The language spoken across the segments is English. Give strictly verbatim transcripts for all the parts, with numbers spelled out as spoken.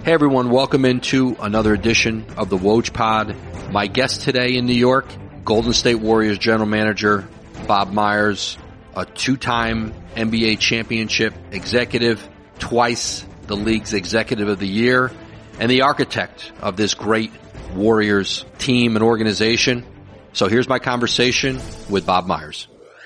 Hey everyone, welcome into another edition of the Woj Pod. My guest today in New York, Golden State Warriors general manager Bob Myers, a two-time N B A championship executive, twice the league's executive of the year, and the architect of this great Warriors team and organization. So here's my conversation with Bob Myers.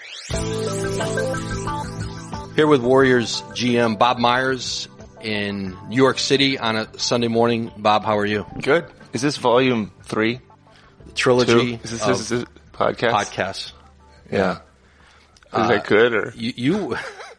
Here with Warriors G M Bob Myers in New York City on a Sunday morning. Bob, how are you? Good. Is this volume three? The trilogy Two? Is this, of is this podcast? podcasts. Yeah. Uh, Is that good? Or You, you,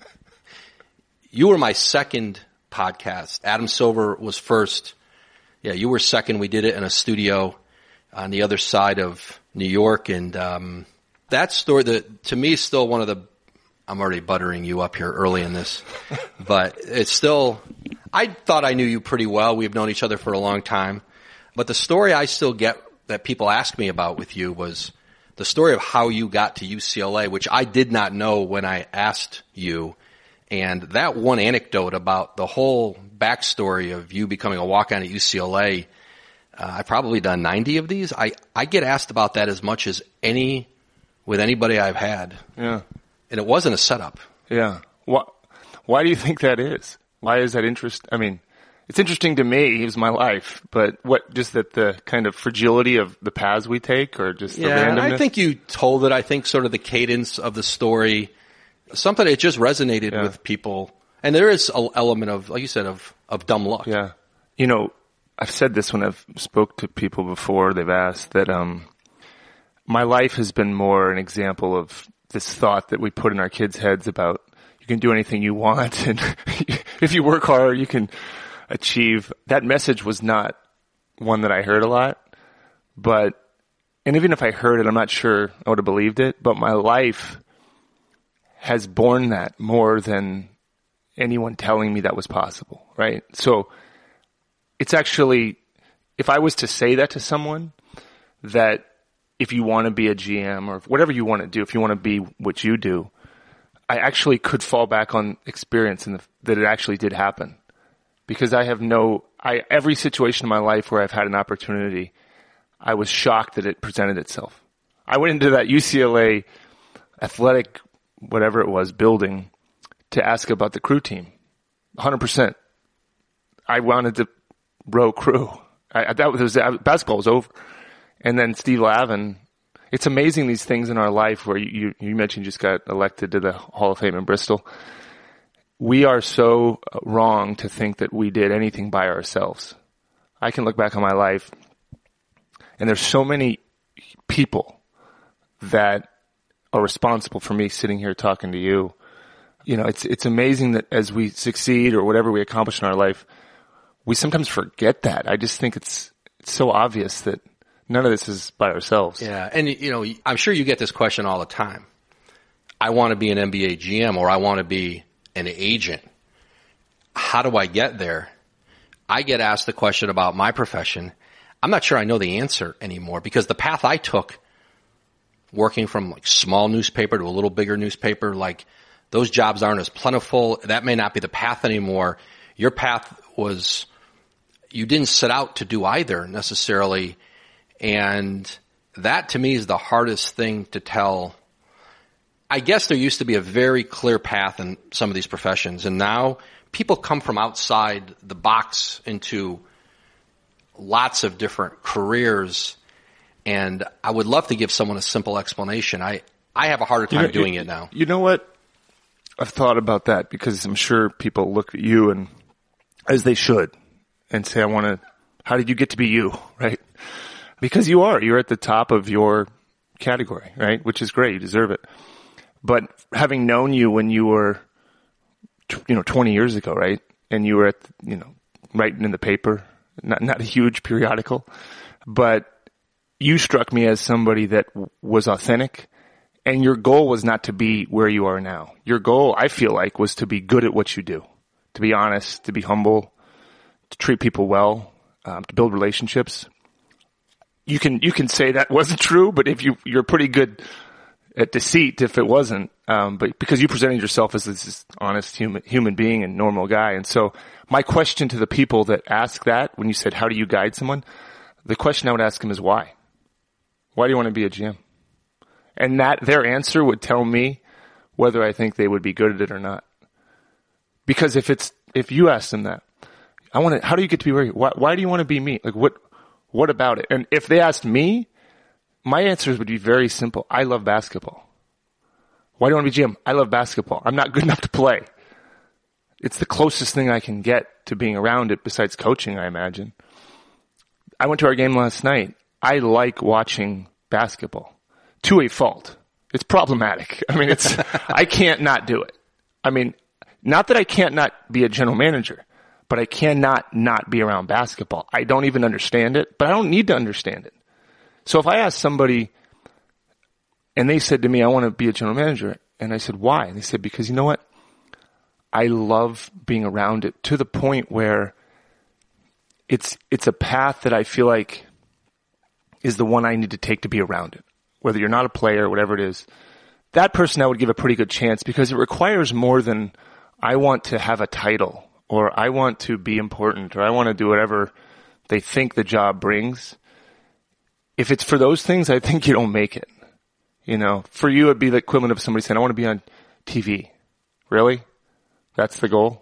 you were my second podcast. Adam Silver was first. Yeah, you were second. We did it in a studio on the other side of New York. And um, that story, that to me, is still one of the, I'm already buttering you up here early in this, but it's still, I thought I knew you pretty well. We've known each other for a long time. But the story I still get that people ask me about with you was the story of how you got to U C L A, which I did not know when I asked you. And that one anecdote about the whole backstory of you becoming a walk-on at U C L A, uh, I've probably done ninety of these. I, I get asked about that as much as any, with anybody I've had. yeah, And it wasn't a setup. yeah. Why? Why do you think that is? Why is that interest? I mean, it's interesting to me. It was my life, but what? Just that the kind of fragility of the paths we take, or just the Yeah, and randomness? I think you told it. I think sort of the cadence of the story, something that just resonated Yeah. with people. And there is an element of, like you said, of, of dumb luck. Yeah. You know, I've said this when I've spoke to people before. They've asked that um, my life has been more an example of this thought that we put in our kids' heads about you can do anything you want, and if you work hard, you can achieve. That message was not one that I heard a lot, but, and even if I heard it, I'm not sure I would have believed it, but my life has borne that more than anyone telling me that was possible, right? So it's actually, if I was to say that to someone, that if you want to be a G M or whatever you want to do, if you want to be what you do, I actually could fall back on experience and that it actually did happen. Because I have no, I, every situation in my life where I've had an opportunity, I was shocked that it presented itself. I went into that U C L A athletic, whatever it was, building to ask about the crew team. one hundred percent. I wanted to row crew. I, that was, basketball was over. And then Steve Lavin, it's amazing these things in our life where you, you mentioned you just got elected to the Hall of Fame in Bristol. We are so wrong to think that we did anything by ourselves. I can look back on my life, and there's so many people that are responsible for me sitting here talking to you. You know, it's it's amazing that as we succeed or whatever we accomplish in our life, we sometimes forget that. I just think it's it's so obvious that none of this is by ourselves. Yeah, and you know, I'm sure you get this question all the time. I want to be an N B A G M, or I want to be an agent. How do I get there? I get asked the question about my profession. I'm not sure I know the answer anymore, because the path I took, working from like small newspaper to a little bigger newspaper, like those jobs aren't as plentiful. That may not be the path anymore. Your path was, you didn't set out to do either necessarily. And that to me is the hardest thing to tell. I guess there used to be a very clear path in some of these professions, and now people come from outside the box into lots of different careers, and I would love to give someone a simple explanation. I, I have a harder time You know, doing you, it now. You know what? I've thought about that because I'm sure people look at you, and as they should, and say, I want to, how did you get to be you, right? Because you are. You're at the top of your category, right? Which is great. You deserve it. But having known you when you were, you know, twenty years ago, right? And you were at, you know, writing in the paper, not, not a huge periodical, but you struck me as somebody that w- was authentic, and your goal was not to be where you are now. Your goal, I feel like, was to be good at what you do, to be honest, to be humble, to treat people well, um, to build relationships. You can, you can say that wasn't true, but if you, you're pretty good at deceit, if it wasn't, Um, but because you presented yourself as this honest human, human being and normal guy. And so my question to the people that ask that, when you said, how do you guide someone? The question I would ask them is why? Why do you want to be a G M? And that, their answer would tell me whether I think they would be good at it or not. Because if it's, if you ask them that, I want to, how do you get to be where you, why, why do you want to be me? Like what, what about it? And if they asked me, my answers would be very simple. I love basketball. Why do you want to be G M? I love basketball. I'm not good enough to play. It's the closest thing I can get to being around it besides coaching, I imagine. I went to our game last night. I like watching basketball to a fault. It's problematic. I mean, it's, I can't not do it. I mean, not that I can't not be a general manager, but I cannot not be around basketball. I don't even understand it, but I don't need to understand it. So if I ask somebody, and they said to me, I want to be a general manager. And I said, why? And they said, because you know what? I love being around it to the point where it's, it's a path that I feel like is the one I need to take to be around it. Whether you're not a player, whatever it is, that person I would give a pretty good chance because it requires more than I want to have a title or I want to be important or I want to do whatever they think the job brings. If it's for those things, I think you don't make it. You know, for you, it'd be the equivalent of somebody saying, I want to be on T V. Really? That's the goal?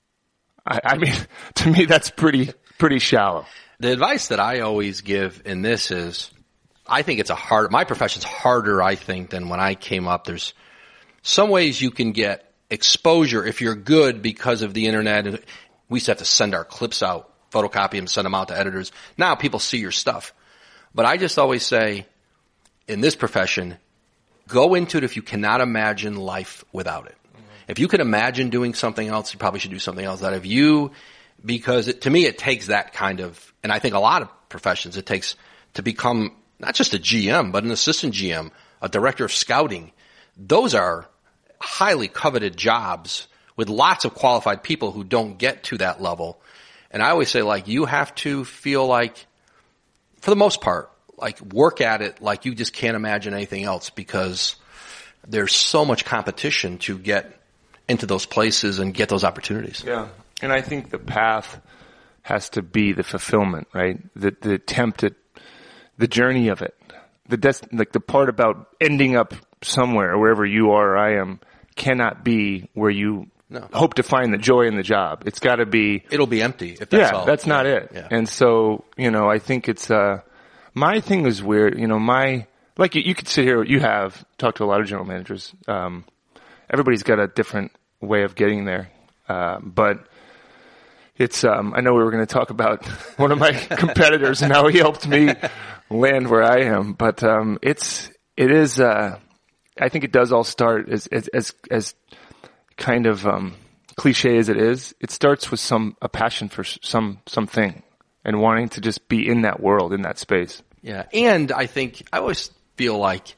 I, I mean, to me, that's pretty, pretty shallow. The advice that I always give in this is, I think it's a hard, my profession's harder, I think, than when I came up. There's some ways you can get exposure if you're good because of the internet. We used to have to send our clips out, photocopy them, send them out to editors. Now people see your stuff. But I just always say, in this profession, go into it if you cannot imagine life without it. Mm-hmm. If you can imagine doing something else, you probably should do something else. That if you, because it, to me it takes that kind of, and I think a lot of professions, it takes to become not just a G M, but an assistant G M, a director of scouting. Those are highly coveted jobs with lots of qualified people who don't get to that level. And I always say, like, you have to feel like, for the most part, like work at it like you just can't imagine anything else because there's so much competition to get into those places and get those opportunities. Yeah. And I think the path has to be the fulfillment, right? The, the attempt at the journey of it. The des- like the part about ending up somewhere, wherever you are or I am, cannot be where you no. hope to find the joy in the job. It's got to be. It'll be empty if that's yeah, all. That's not it. Yeah. And so, you know, I think it's, uh, my thing is weird. You know, my, like you, you could sit here, you have talked to a lot of general managers. Um, everybody's got a different way of getting there. Uh, but it's, um, I know we were going to talk about one of my competitors and how he helped me land where I am. But, um, it's, it is, uh, I think it does all start as, as, as, as kind of, um, cliche as it is. It starts with some, a passion for some, something. And wanting to just be in that world, in that space. Yeah. And I think, I always feel like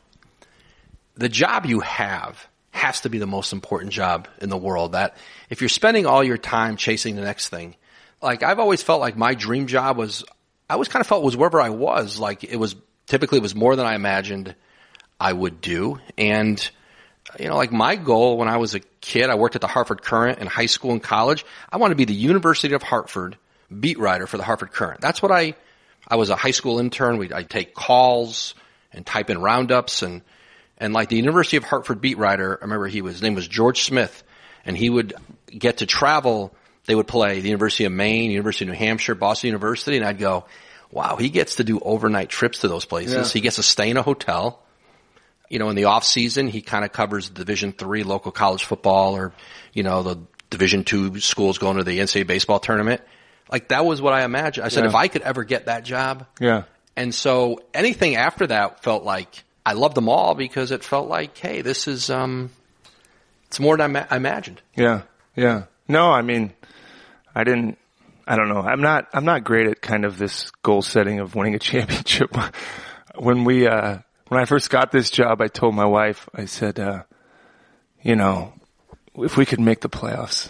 the job you have has to be the most important job in the world. That if you're spending all your time chasing the next thing, like I've always felt like my dream job was, I always kind of felt was wherever I was. Like it was, typically it was more than I imagined I would do. And, you know, like my goal when I was a kid, I worked at the Hartford Courant in high school and college. I wanted to be the University of Hartford beat writer for the Hartford Courant. That's what I, I was a high school intern. We'd, I'd take calls and type in roundups and, and like the University of Hartford beat writer, I remember he was, his name was George Smith, and he would get to travel. They would play the University of Maine, University of New Hampshire, Boston University, and I'd go, wow, he gets to do overnight trips to those places. Yeah. He gets to stay in a hotel. You know, in the off season, he kind of covers Division three local college football or, you know, the Division two schools going to the N C double A baseball tournament. Like that was what I imagined. I said, yeah. if I could ever get that job. Yeah. And so anything after that felt like I loved them all because it felt like, hey, this is, um, it's more than I, ma- I imagined. Yeah. Yeah. No, I mean, I didn't, I don't know. I'm not, I'm not great at kind of this goal setting of winning a championship. When we, uh, when I first got this job, I told my wife, I said, uh, you know, if we could make the playoffs,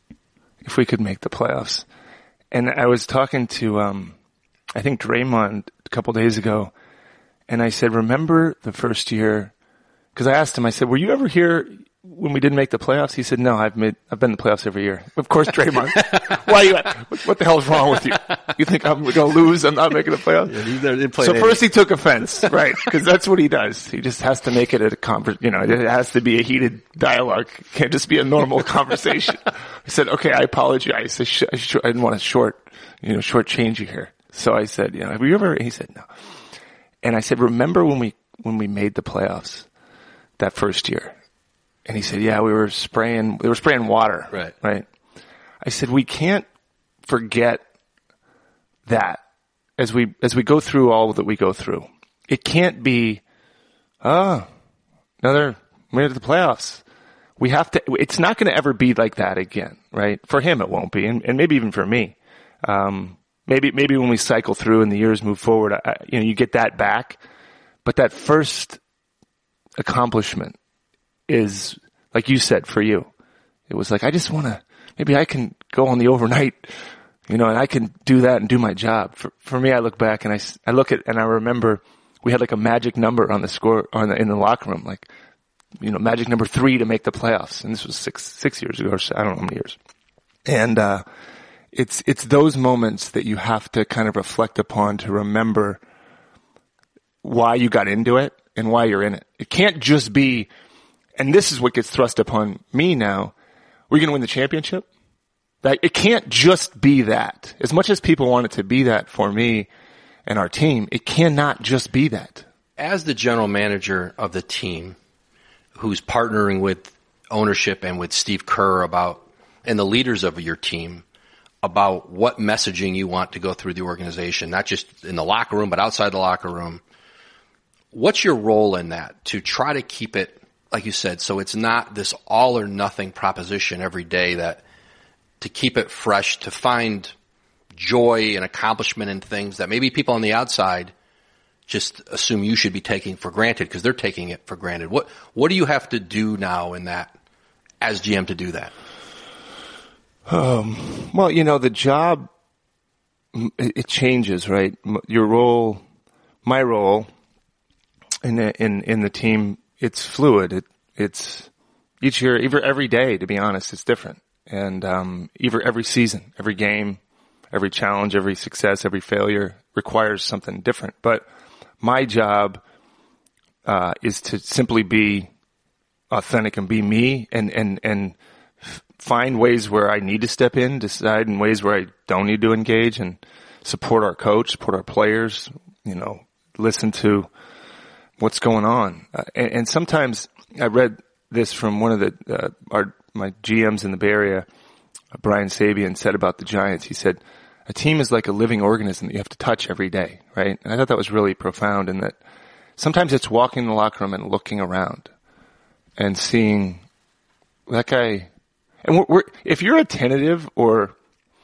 if we could make the playoffs. And I was talking to, um, I think Draymond a couple days ago, and I said, remember the first year Cause I asked him, I said, were you ever here when we didn't make the playoffs? He said, no, I've made, I've been in the playoffs every year. Of course, Draymond. Why you, what the hell is wrong with you? You think I'm going to lose? I'm not making the playoffs? Yeah, he's never, so first he took offense, right? Cause that's what he does. He just has to make it a conver- you know, it has to be a heated dialogue. It can't just be a normal conversation. I said, okay, I apologize. I, sh- I, sh- I didn't want to short, you know, short change you here. So I said, you know, have you ever, he said, no. And I said, remember when we, when we made the playoffs that first year? And he said, yeah, we were spraying, they were spraying water. Right. Right. I said, we can't forget that as we, as we go through all that we go through. It can't be, oh, another, we're at the playoffs. We have to, it's not going to ever be like that again, right? For him, it won't be. And, and maybe even for me. Um, maybe, maybe when we cycle through and the years move forward, I, you know, you get that back. But that first accomplishment is, like you said, for you. It was like, I just want to, maybe I can go on the overnight, you know, and I can do that and do my job. For, for me, I look back and I, I look at, and I remember we had like a magic number on the score, on the, in the locker room, like, you know, magic number three to make the playoffs. And this was six, six years ago, or I don't know how many years. And, uh, it's, it's those moments that you have to kind of reflect upon to remember why you got into it and why you're in it. It can't just be, and this is what gets thrust upon me now. We're going to win the championship. Like, it can't just be that. As much as people want it to be that for me and our team, it cannot just be that. As the general manager of the team, who's partnering with ownership and with Steve Kerr about, and the leaders of your team, about what messaging you want to go through the organization, not just in the locker room, but outside the locker room. What's your role in that to try to keep it, like you said, so it's not this all or nothing proposition every day, that to keep it fresh, to find joy and accomplishment in things that maybe people on the outside just assume you should be taking for granted because they're taking it for granted. What, what do you have to do now in that as G M to do that? Um, well, you know, the job, it, it changes, right? Your role, my role in the, in, in the team, it's fluid. It, it's each year, either every day, to be honest, it's different. And, um, either every season, every game, every challenge, every success, every failure requires something different. But my job, uh, is to simply be authentic and be me and, and, and f- find ways where I need to step in, decide in ways where I don't need to engage, and support our coach, support our players, you know, listen to what's going on. Uh, and, and sometimes I read this from one of the, uh, our, my G Ms in the Bay Area, uh, Brian Sabian, said about the Giants. He said, a team is like a living organism that you have to touch every day, right? And I thought that was really profound, in that sometimes it's walking in the locker room and looking around and seeing that guy. And we're, we're, if you're attentive or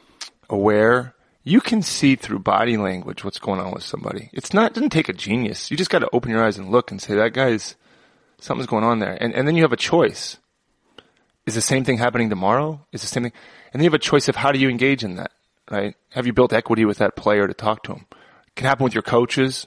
aware, you can see through body language what's going on with somebody. It's not, it doesn't take a genius. You just got to open your eyes and look and say, that guy's, something's going on there. And, and then you have a choice. Is the same thing happening tomorrow? Is the same thing? And then you have a choice of how do you engage in that, right? Have you built equity with that player to talk to him? It can happen with your coaches.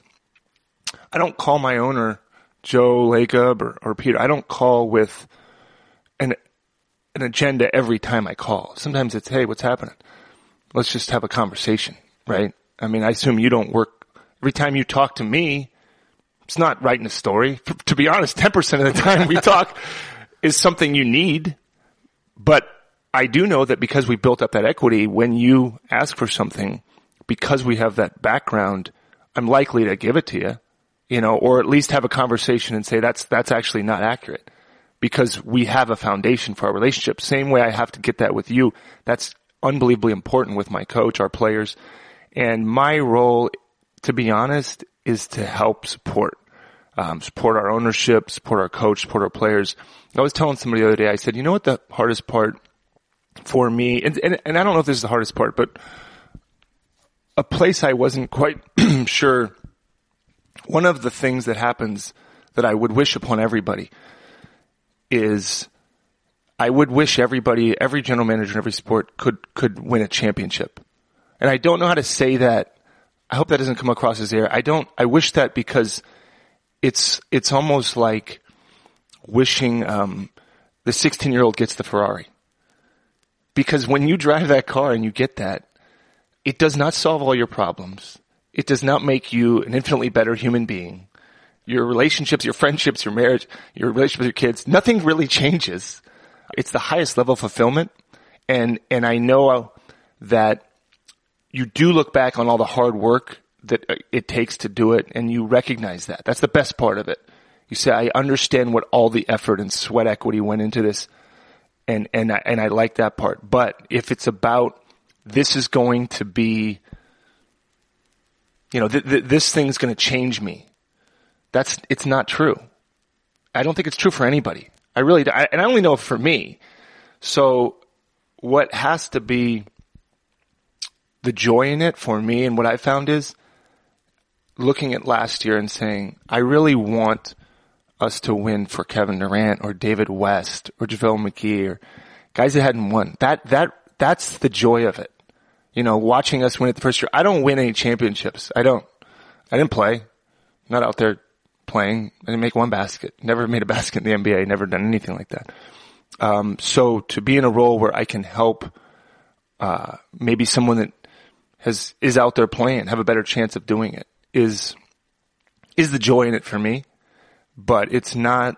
I don't call my owner, Joe Lacob or, or Peter. I don't call with an, an agenda every time I call. Sometimes it's, hey, what's happening? Let's just have a conversation, right? I mean, I assume you don't work, every time you talk to me, it's not writing a story. F- to be honest, ten percent of the time we talk is something you need. But I do know that because we built up that equity, when you ask for something, because we have that background, I'm likely to give it to you, you know, or at least have a conversation and say that's, that's actually not accurate, because we have a foundation for our relationship. Same way I have to get that with you. That's unbelievably important with my coach, our players. And my role, to be honest, is to help support, um, support our ownership, support our coach, support our players. I was telling somebody the other day, I said, you know what the hardest part for me, and, and, and I don't know if this is the hardest part, but a place I wasn't quite sure, one of the things that happens that I would wish upon everybody is I would wish everybody, every general manager in every sport could, could win a championship. And I don't know how to say that. I hope that doesn't come across as air. I don't, I wish that because it's, it's almost like wishing um, the sixteen-year-old gets the Ferrari. Because when you drive that car and you get that, it does not solve all your problems. It does not make you an infinitely better human being. Your relationships, your friendships, your marriage, your relationship with your kids, nothing really changes. It's the highest level of fulfillment. And, and I know that you do look back on all the hard work that it takes to do it, and you recognize that. That's the best part of it. You say, I understand what all the effort and sweat equity went into this, and, and, I, and I like that part. But if it's about, this is going to be, you know, th- th- this thing's going to change me, that's, it's not true. I don't think it's true for anybody. I really, do. I, and I only know for me. So what has to be the joy in it for me, and what I found is looking at last year and saying, I really want us to win for Kevin Durant or David West or JaVale McGee or guys that hadn't won. That, that, that's the joy of it. You know, watching us win it the first year. I don't win any championships. I don't. I didn't play. Not out there playing. I didn't make one basket. Never made a basket in the N B A. Never done anything like that. Um, so to be in a role where I can help, uh, maybe someone that has, is out there playing, have a better chance of doing it, is, is the joy in it for me. But it's not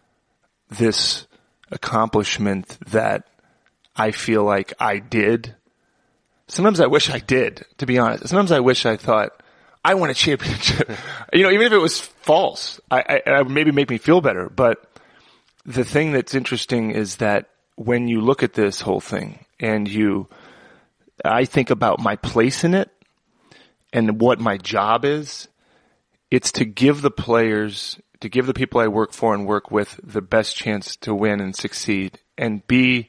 this accomplishment that I feel like I did. Sometimes I wish I did, to be honest. Sometimes I wish I thought, I won a championship. You know, even if it was false, I, I, it would maybe make me feel better. But the thing that's interesting is that when you look at this whole thing and you, I think about my place in it and what my job is, it's to give the players, to give the people I work for and work with the best chance to win and succeed and be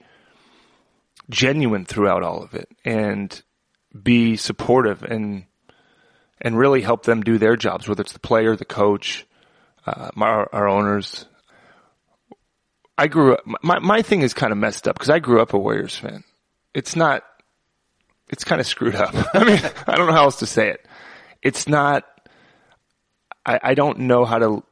genuine throughout all of it and be supportive and and really help them do their jobs, whether it's the player, the coach, uh, our, our owners. I grew up, my, my thing is kind of messed up because I grew up a Warriors fan. It's not, it's kind of screwed up. I mean, I don't know how else to say it. It's not, I, I don't know how to,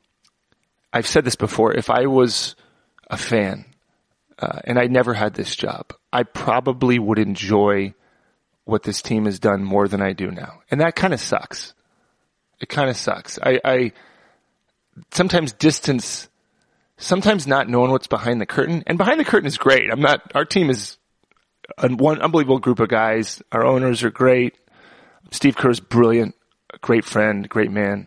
I've said this before, if I was a fan, uh, and I never had this job, I probably would enjoy what this team has done more than I do now. And that kind of sucks. It kind of sucks. I, I sometimes distance, sometimes not knowing what's behind the curtain. And behind the curtain is great. I'm not, our team is a, one unbelievable group of guys. Our owners are great. Steve Kerr's brilliant, a great friend, great man.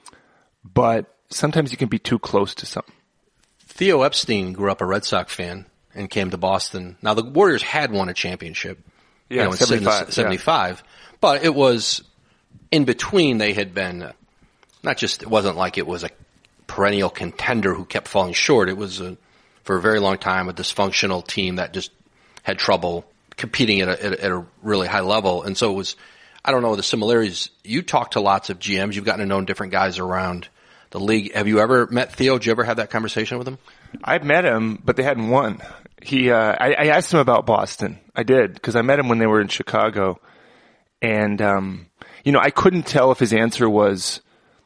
But sometimes you can be too close to something. Theo Epstein grew up a Red Sox fan and came to Boston. Now the Warriors had won a championship. Yeah, you know, seventy-five. seventy-five. Yeah. But it was, in between they had been, not just, it wasn't like it was a perennial contender who kept falling short. It was, a, for a very long time, a dysfunctional team that just had trouble competing at a, at a, at a really high level. And so it was, I don't know the similarities. You talk to lots of G Ms. You've gotten to know different guys around the league. Have you ever met Theo? Did you ever have that conversation with him? I've met him, but they hadn't won. He, uh, I, I asked him about Boston. I did, because I met him when they were in Chicago. And, um, you know, I couldn't tell if his answer was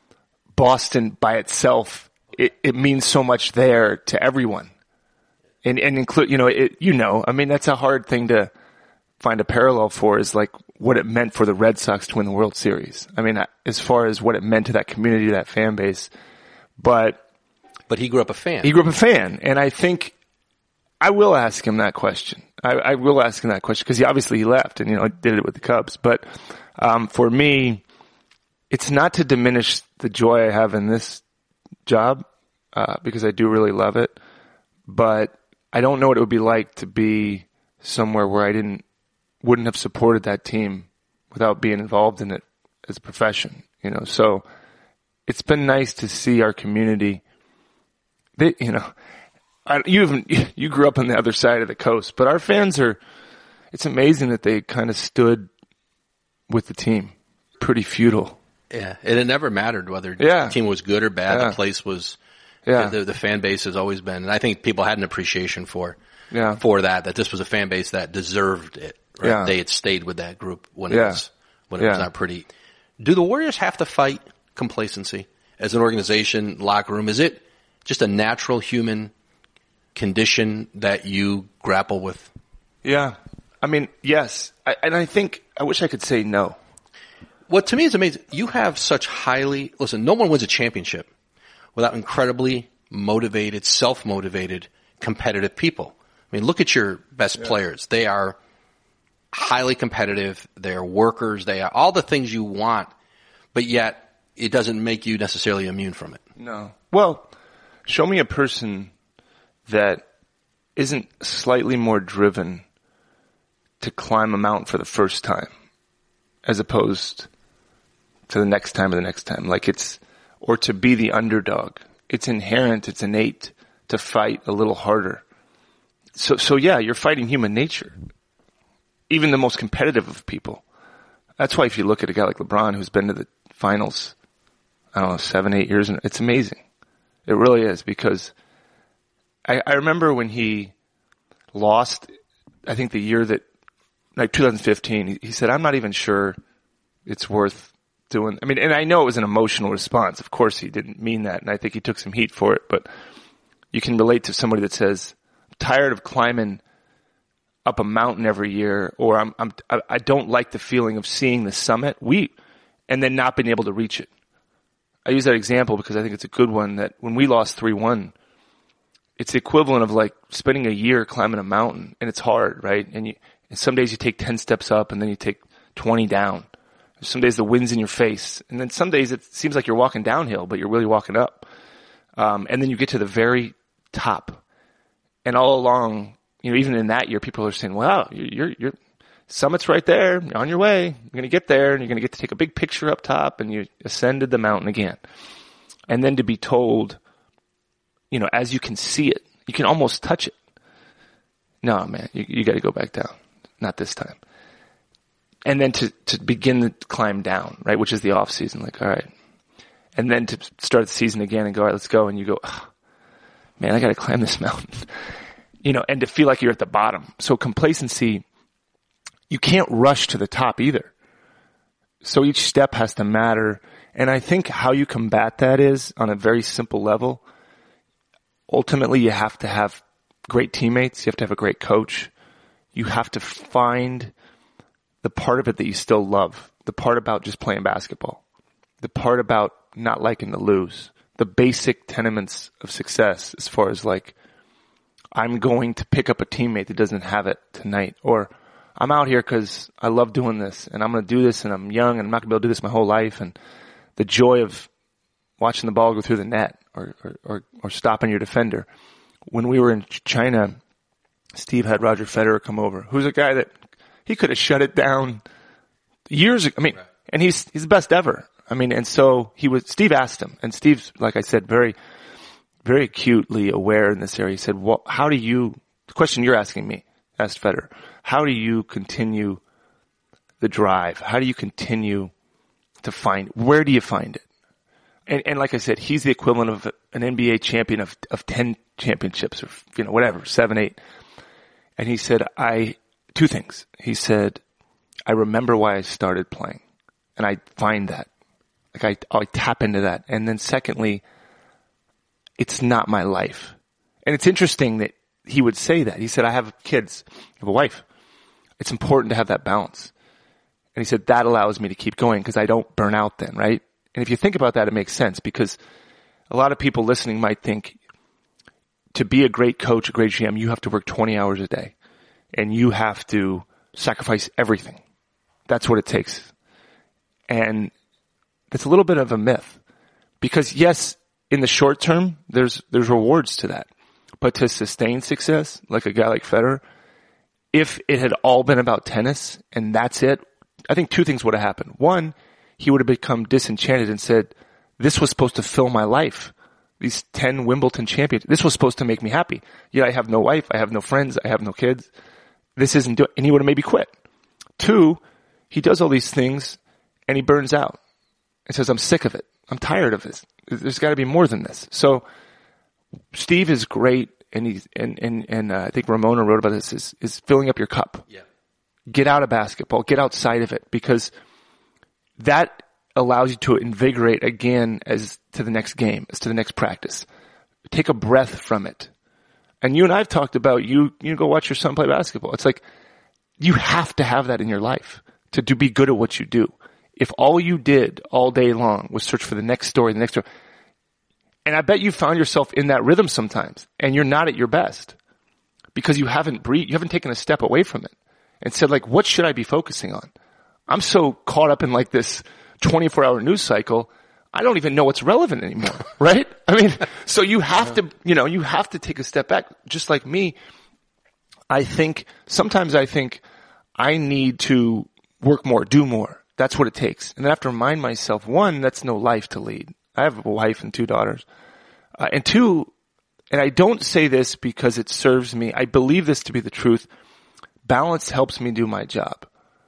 Boston by itself. It, it means so much there to everyone. And, and include, you know, it, you know, I mean, that's a hard thing to find a parallel for, is like what it meant for the Red Sox to win the World Series. I mean, as far as what it meant to that community, to that fan base. But, But he grew up a fan. He grew up a fan. And I think I will ask him that question. I, I will ask him that question because he obviously he left and, you know, did it with the Cubs. But, um, for me, it's not to diminish the joy I have in this job, uh, because I do really love it. But I don't know what it would be like to be somewhere where I didn't, wouldn't have supported that team without being involved in it as a profession, you know. So it's been nice to see our community. They, you know, I, you even, you grew up on the other side of the coast, but our fans are, it's amazing that they kind of stood with the team. Pretty feudal. Yeah. And it never mattered whether yeah. the team was good or bad. Yeah. The place was, yeah. the, the fan base has always been, and I think people had an appreciation for, yeah. for that, that this was a fan base that deserved it. Right? Yeah. They had stayed with that group when it yeah. was, when it yeah. was not pretty. Do the Warriors have to fight complacency as an organization, locker room? Is it, just a natural human condition that you grapple with? Yeah. I mean, yes. I, and I think, I wish I could say no. What to me is amazing, you have such highly, listen, no one wins a championship without incredibly motivated, self-motivated, competitive people. I mean, look at your best yeah. players. They are highly competitive. They're workers. They are all the things you want, but yet it doesn't make you necessarily immune from it. No. Well, show me a person that isn't slightly more driven to climb a mountain for the first time as opposed to the next time or the next time. Like it's, or to be the underdog. It's inherent, it's innate to fight a little harder. So, so yeah, you're fighting human nature. Even the most competitive of people. That's why if you look at a guy like LeBron who's been to the finals, I don't know, seven, eight years, and it's amazing. It really is, because I, I remember when he lost, I think the year that, like twenty fifteen, he, he said, I'm not even sure it's worth doing. I mean, and I know it was an emotional response. Of course he didn't mean that, and I think he took some heat for it, but you can relate to somebody that says, I'm tired of climbing up a mountain every year, or I'm, I'm, I don't like the feeling of seeing the summit, we, and then not being able to reach it. I use that example because I think it's a good one, that when we lost three one, it's the equivalent of like spending a year climbing a mountain, and it's hard, right? And you, and some days you take ten steps up and then you take twenty down. Some days the wind's in your face, and then some days it seems like you're walking downhill, but you're really walking up. Um, and then you get to the very top, and all along, you know, even in that year, people are saying, wow, you're, you're, summit's right there, you're on your way, you're going to get there, and you're going to get to take a big picture up top, and you ascended the mountain again. And then to be told, you know, as you can see it, you can almost touch it. No, man, you, you got to go back down. Not this time. And then to, to begin the climb down, right, which is the off season, like, all right. And then to start the season again and go, all right, let's go. And you go, oh, man, I got to climb this mountain. You know, and to feel like you're at the bottom. So complacency, you can't rush to the top either. So each step has to matter. And I think how you combat that is on a very simple level. Ultimately, you have to have great teammates. You have to have a great coach. You have to find the part of it that you still love. The part about just playing basketball. The part about not liking to lose. The basic tenements of success as far as like, I'm going to pick up a teammate that doesn't have it tonight. Or I'm out here because I love doing this, and I'm going to do this, and I'm young, and I'm not going to be able to do this my whole life. And the joy of watching the ball go through the net or, or, or, or stopping your defender. When we were in China, Steve had Roger Federer come over, who's a guy that he could have shut it down years ago. I mean, right. And he's, he's the best ever. I mean, and so he was, Steve asked him, and Steve's, like I said, very, very acutely aware in this area. He said, well, how do you, the question you're asking me, asked Federer, how do you continue the drive? How do you continue to find, where do you find it? And, and like I said, he's the equivalent of an N B A champion of, of ten championships or, you know, whatever, seven, eight. And he said, I, two things. He said, I remember why I started playing, and I find that. Like I, I tap into that. And then secondly, it's not my life. And it's interesting that he would say that. He said, I have kids, I have a wife. It's important to have that balance. And he said, that allows me to keep going because I don't burn out then, right? And if you think about that, it makes sense, because a lot of people listening might think to be a great coach, a great G M, you have to work twenty hours a day and you have to sacrifice everything. That's what it takes. And it's a little bit of a myth, because yes, in the short term, there's, there's rewards to that. But to sustain success, like a guy like Federer, if it had all been about tennis and that's it, I think two things would have happened. One, he would have become disenchanted and said, this was supposed to fill my life. These ten Wimbledon champions, this was supposed to make me happy. Yet I have no wife, I have no friends, I have no kids. This isn't doing, and he would have maybe quit. Two, he does all these things and he burns out and says, I'm sick of it. I'm tired of this. There's got to be more than this. So Steve is great, and he's, and, and, and uh, I think Ramona wrote about this, is, is filling up your cup. Yeah. Get out of basketball, get outside of it, because that allows you to invigorate again as to the next game, as to the next practice. take a breath from it. And you and I have talked about you, you go watch your son play basketball. It's like, you have to have that in your life to, to be good at what you do. If all you did all day long was search for the next story, the next story, and I bet you found yourself in that rhythm sometimes, and you're not at your best because you haven't breathed, you haven't taken a step away from it and said, like, what should I be focusing on? I'm so caught up in like this twenty-four hour news cycle, I don't even know what's relevant anymore, right? I mean, so you have to, you know, you have to take a step back. Just like me, I think, sometimes I think I need to work more, do more. That's what it takes. And I have to remind myself, one, that's no life to lead. I have a wife and two daughters. Uh, and two, and I don't say this because it serves me, I believe this to be the truth, balance helps me do my job.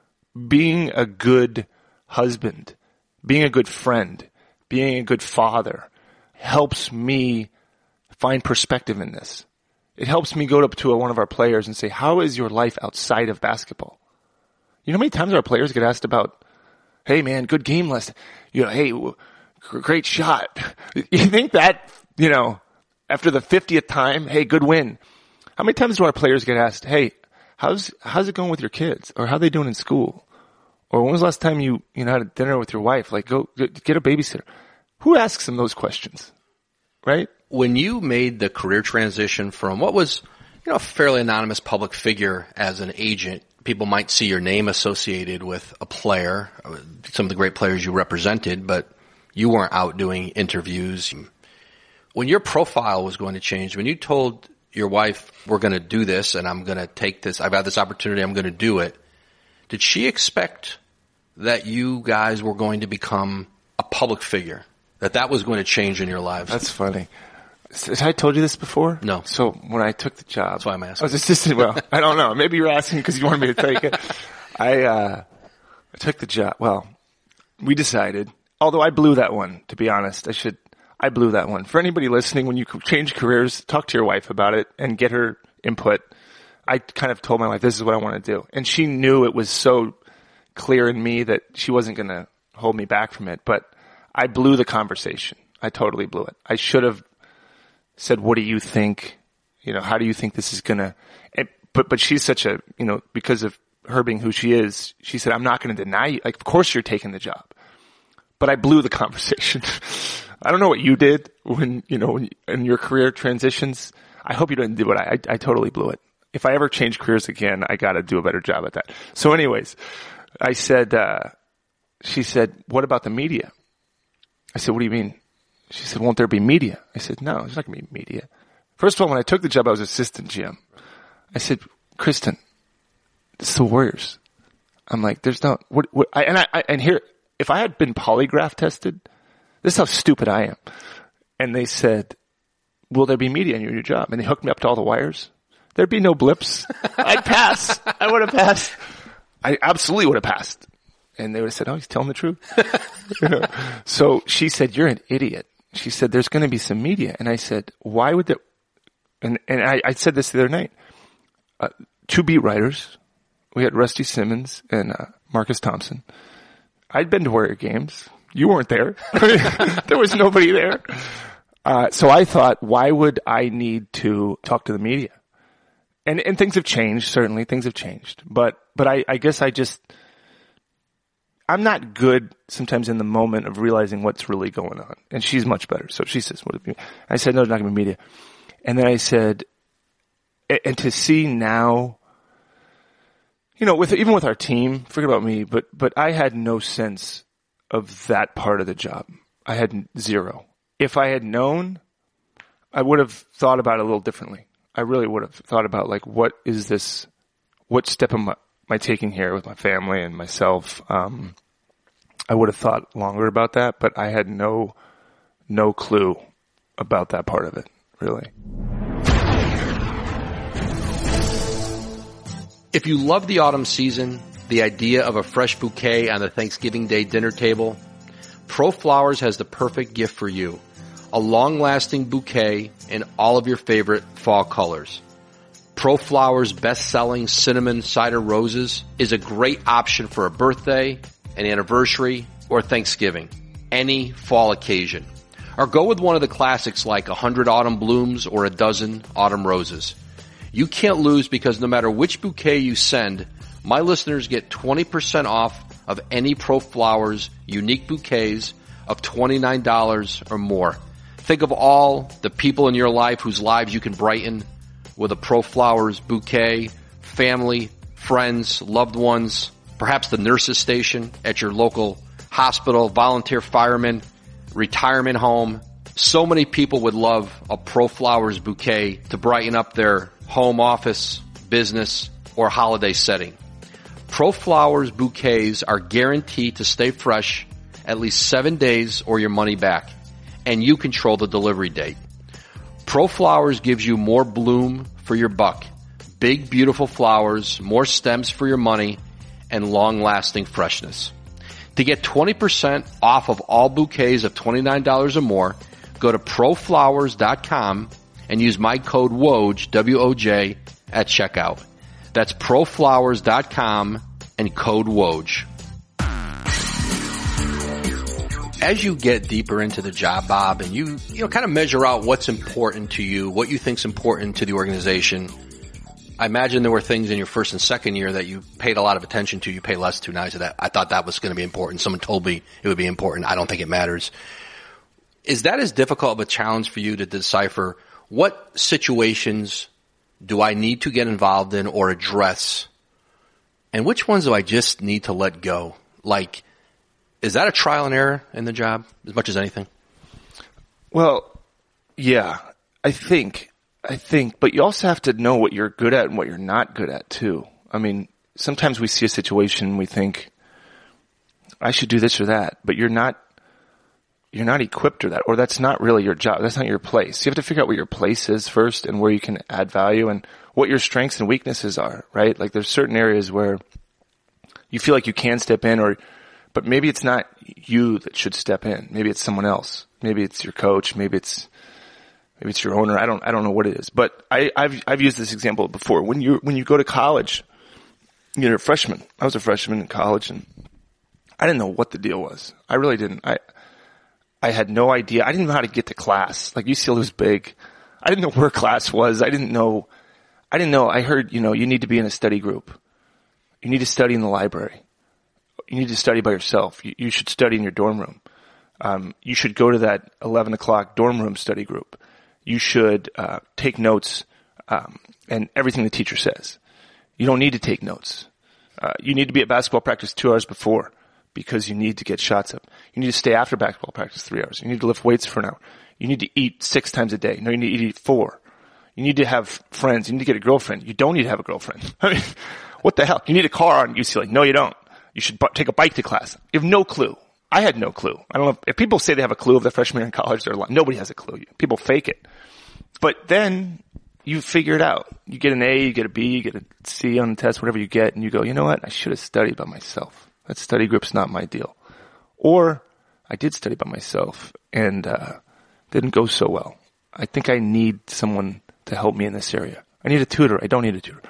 Being a good husband, being a good friend, being a good father helps me find perspective in this. It helps me go up to a, one of our players and say, how is your life outside of basketball? You know how many times our players get asked about, hey man, good game last, you know, hey, great shot. You think that, you know, after the fiftieth time, hey, good win. How many times do our players get asked, hey, how's, how's it going with your kids? Or how are they doing in school? Or when was the last time you, you know, had a dinner with your wife? Like, go get a babysitter. Who asks them those questions? Right? When you made the career transition from what was, you know, a fairly anonymous public figure as an agent, people might see your name associated with a player, some of the great players you represented, but you weren't out doing interviews. When your profile was going to change, when you told your wife, we're going to do this and I'm going to take this, I've got this opportunity, I'm going to do it, did she expect that you guys were going to become a public figure? That that was going to change in your lives? That's funny. Has I told you this before? No. So when I took the job, that's why I'm asking. I was assistant. Well, I don't know. Maybe you're asking because you wanted me to take it. I uh I took the job. Well, we decided. Although I blew that one, to be honest. I should. I blew that one. For anybody listening, when you change careers, talk to your wife about it and get her input. I kind of told my wife, this is what I want to do, and she knew it was so clear in me that she wasn't going to hold me back from it. But I blew the conversation. I totally blew it. I should have said, what do you think? You know, how do you think this is going to, but, but she's such a, you know, because of her being who she is, she said, I'm not going to deny you. Like, of course you're taking the job, but I blew the conversation. I don't know what you did when, you know, in your career transitions. I hope you didn't do it. I, I, I totally blew it. If I ever change careers again, I got to do a better job at that. So anyways, I said, uh, she said, what about the media? I said, what do you mean? She said, won't there be media? I said, no, there's not going to be media. First of all, when I took the job, I was assistant G M. I said, Kristen, it's the Warriors. I'm like, there's no, what, what, I, and I, I, and here, if I had been polygraph tested, this is how stupid I am. And they said, will there be media in your new job? And they hooked me up to all the wires. There'd be no blips. I'd pass. I would have passed. I absolutely would have passed. And they would have said, oh, he's telling the truth. You know? So she said, you're an idiot. She said, there's going to be some media. And I said, why would there, and, and I, I said this the other night, uh, two beat writers. We had Rusty Simmons and uh, Marcus Thompson. I'd been to Warrior games. You weren't there. There was nobody there. Uh, so I thought, why would I need to talk to the media? And, and things have changed, certainly. Things have changed. But, but I, I guess I just, I'm not good sometimes in the moment of realizing what's really going on. And she's much better. So she says, what if I said, no, there's not going to be media. And then I said, and to see now, you know, with, even with our team, forget about me, but, but I had no sense of that part of the job. I had zero. If I had known, I would have thought about it a little differently. I really would have thought about, like, what is this, what step am I, am I taking here with my family and myself? Um, I would have thought longer about that, but I had no, no clue about that part of it, really. If you love the autumn season, the idea of a fresh bouquet on the Thanksgiving Day dinner table, ProFlowers has the perfect gift for you. A long-lasting bouquet in all of your favorite fall colors. ProFlowers' best-selling cinnamon cider roses is a great option for a birthday, an anniversary, or Thanksgiving. Any fall occasion. Or go with one of the classics like a hundred autumn blooms or a dozen autumn roses. You can't lose because no matter which bouquet you send, my listeners get twenty percent off of any ProFlowers unique bouquets of twenty-nine dollars or more. Think of all the people in your life whose lives you can brighten with a ProFlowers bouquet, family, friends, loved ones, perhaps the nurses station at your local hospital, volunteer firemen, retirement home. So many people would love a ProFlowers bouquet to brighten up their home office, business, or holiday setting. ProFlowers bouquets are guaranteed to stay fresh at least seven days or your money back, and you control the delivery date. ProFlowers gives you more bloom for your buck, big, beautiful flowers, more stems for your money, and long-lasting freshness. To get twenty percent off of all bouquets of twenty-nine dollars or more, go to pro flowers dot com and use my code WOJ, W O J, at checkout. That's pro flowers dot com and code WOJ. As you get deeper into the job, Bob, and you, you know, kind of measure out what's important to you, what you think's important to the organization, I imagine there were things in your first and second year that you paid a lot of attention to, you pay less to. Now I said that I thought that was going to be important. Someone told me it would be important. I don't think it matters. Is that as difficult of a challenge for you to decipher what situations do I need to get involved in or address, and which ones do I just need to let go? Like, is that a trial and error in the job as much as anything? Well, yeah, I think. I think, but you also have to know what you're good at and what you're not good at too. I mean, sometimes we see a situation and we think, I should do this or that, but you're not, you're not equipped or that, or that's not really your job. That's not your place. You have to figure out what your place is first and where you can add value and what your strengths and weaknesses are, right? Like there's certain areas where you feel like you can step in, or, but maybe it's not you that should step in. Maybe it's someone else. Maybe it's your coach. Maybe it's, Maybe it's your owner. I don't, I don't know what it is, but I, I've, I've used this example before. When you, when you go to college, you're a freshman. I was a freshman in college and I didn't know what the deal was. I really didn't. I, I had no idea. I didn't know how to get to class. Like U C L A was big. I didn't know where class was. I didn't know, I didn't know. I heard, you know, you need to be in a study group. You need to study in the library. You need to study by yourself. You, you should study in your dorm room. Um, you should go to that eleven o'clock dorm room study group. You should uh, take notes um, and everything the teacher says. You don't need to take notes. Uh, you need to be at basketball practice two hours before because you need to get shots up. You need to stay after basketball practice three hours. You need to lift weights for an hour. You need to eat six times a day. No, you need to eat four. You need to have friends. You need to get a girlfriend. You don't need to have a girlfriend. I mean, what the hell? You need a car on U C L A. No, you don't. You should bu- take a bike to class. You have no clue. I had no clue. I don't know if, if people say they have a clue of the freshman year in college, they're lying. Nobody has a clue. People fake it. But then you figure it out. You get an A, you get a B, you get a C on the test, whatever you get, and you go, you know what? I should have studied by myself. That study group's not my deal. Or I did study by myself and uh didn't go so well. I think I need someone to help me in this area. I need a tutor. I don't need a tutor.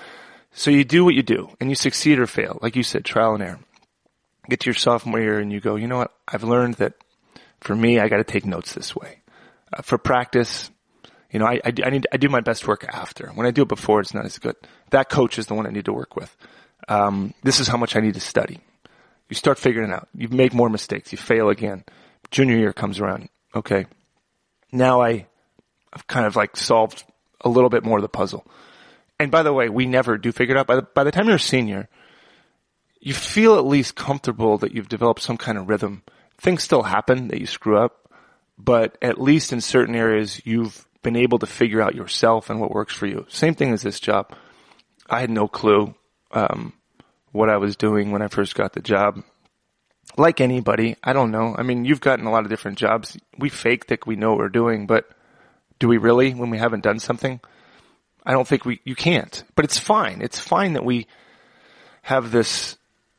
So you do what you do, and you succeed or fail. Like you said, trial and error. Get to your sophomore year and you go, you know what? I've learned that for me, I got to take notes this way. Uh, for practice, you know, I, I, I need, I do my best work after. When I do it before, it's not as good. That coach is the one I need to work with. Um, this is how much I need to study. You start figuring it out. You make more mistakes. You fail again. Junior year comes around. Okay. Now I, I've kind of like solved a little bit more of the puzzle. And by the way, we never do figure it out. By the, by the time you're a senior, you feel at least comfortable that you've developed some kind of rhythm. Things still happen that you screw up, but at least in certain areas, you've been able to figure out yourself and what works for you. Same thing as this job. I had no clue um, what I was doing when I first got the job. Like anybody, I don't know. I mean, you've gotten a lot of different jobs. We fake that we know what we're doing, but do we really when we haven't done something? I don't think we, you can't. But it's fine. It's fine that we have this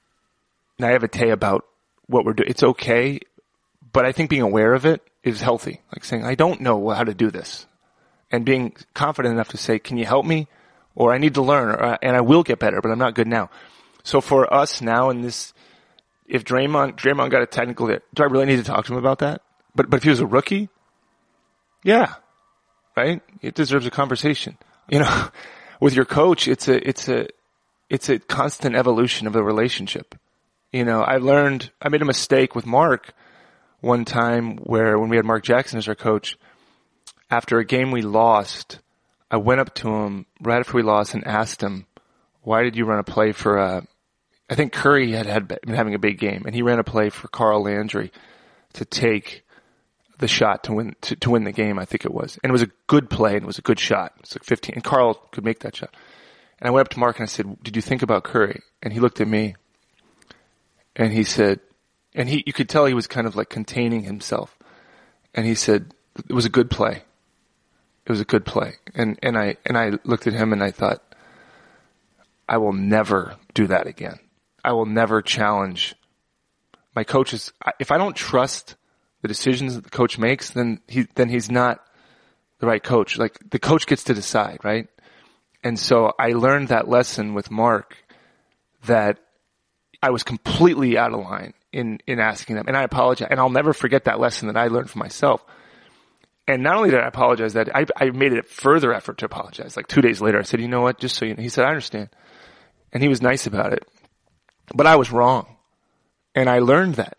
naivete about what we're doing. It's okay, but I think being aware of it is healthy. Like saying, I don't know how to do this. And being confident enough to say, can you help me? Or I need to learn, or, and I will get better, but I'm not good now. So for us now in this, if Draymond, Draymond got a technical hit, do I really need to talk to him about that? But, but if he was a rookie, yeah, right? It deserves a conversation. You know, with your coach, it's a, it's a, it's a constant evolution of the relationship. You know, I learned, I made a mistake with Mark one time where when we had Mark Jackson as our coach, after a game we lost, I went up to him right after we lost and asked him, why did you run a play for, uh, I think Curry had, had been having a big game, and he ran a play for Carl Landry to take the shot to win, to, to win the game, I think it was. And it was a good play, and it was a good shot. It's like fifteen, and Carl could make that shot. And I went up to Mark and I said, did you think about Curry? And he looked at me, and he said, and he, you could tell he was kind of like containing himself. And he said, it was a good play. It was a good play. And, and I, and I looked at him and I thought, I will never do that again. I will never challenge my coaches. If I don't trust the decisions that the coach makes, then he, then he's not the right coach. Like, the coach gets to decide, right? And so I learned that lesson with Mark, that I was completely out of line in, in asking them. And I apologize. And I'll never forget that lesson that I learned for myself. And not only did I apologize, that I, I made a further effort to apologize. Like two days later, I said, you know what, just so you know. He said, I understand. And he was nice about it. But I was wrong. And I learned that.